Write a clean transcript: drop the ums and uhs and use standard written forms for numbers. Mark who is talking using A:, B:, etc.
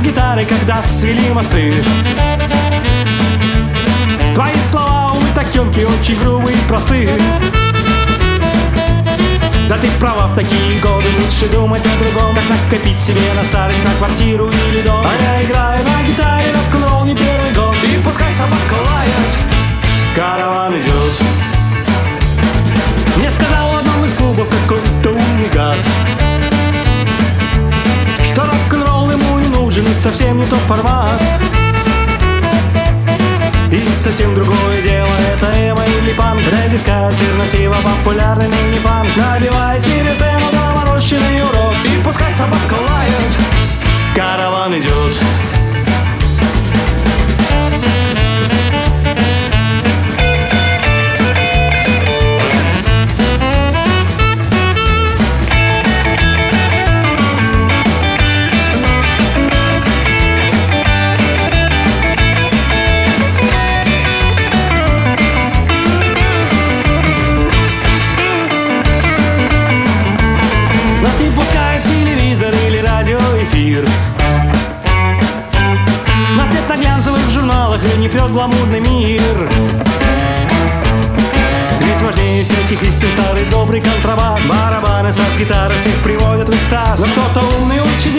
A: гитарой, когда свели мосты. Твои слова, увы, так тонкие, очень грубые и простые. Да ты права, в такие годы лучше думать о другом, как накопить себе на старость на квартиру или дом. А я играю на гитаре рок-н-ролл не первый год, и пускай собака лает, караван идет. Мне сказал в одном из клубов какой-то умный гад, что рок-н-ролл ему не нужен, и совсем не тот формат. И совсем другое дело, это эмо или панк, рэп-диска, альтернатива, популярный мини-панк. Набивай себе цену, доморощенный урод, и пускай собака лает, караван идет. Нас не пускает телевизор или радиоэфир. Нас нет на глянцевых журналах и не прет гламурный мир. Ведь важнее всяких истин старый добрый контрабас. Барабаны, саз, гитары всех приводят в экстаз. Но кто-то умный учит